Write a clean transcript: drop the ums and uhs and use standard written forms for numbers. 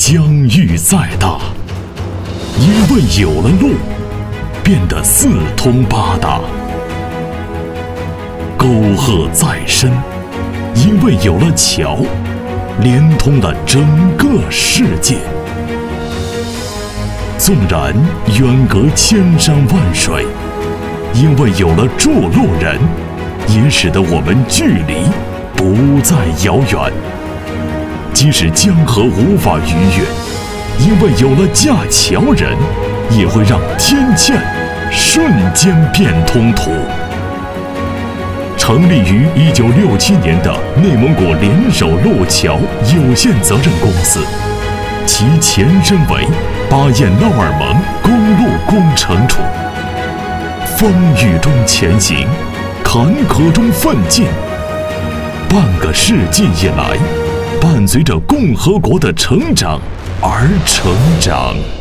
疆域再大，因为有了路，变得四通八达；沟壑再深，因为有了桥，连通了整个世界。纵然远隔千山万水，因为有了筑路人，也使得我们距离不再遥远。即使江河无法逾越，因为有了架桥人，也会让天堑瞬间变通途。成立于1967年的内蒙古联手路桥有限责任公司，其前身为巴彦淖尔盟公路工程处。风雨中前行，坎坷中奋进，半个世纪以来，伴随着共和国的成长而成长。